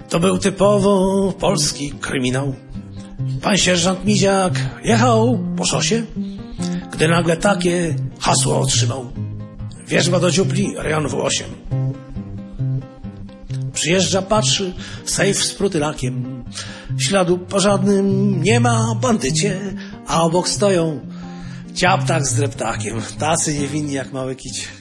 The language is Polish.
To był typowo polski kryminał. Pan sierżant Miziak jechał po szosie, gdy nagle takie hasło otrzymał: wierzba do dziupli, rejon W8. Przyjeżdża, patrzy, sejf z prutylakiem. Śladu po żadnym nie ma, bandycie, a obok stoją ciaptak z dreptakiem. Tacy niewinni jak małe kicie.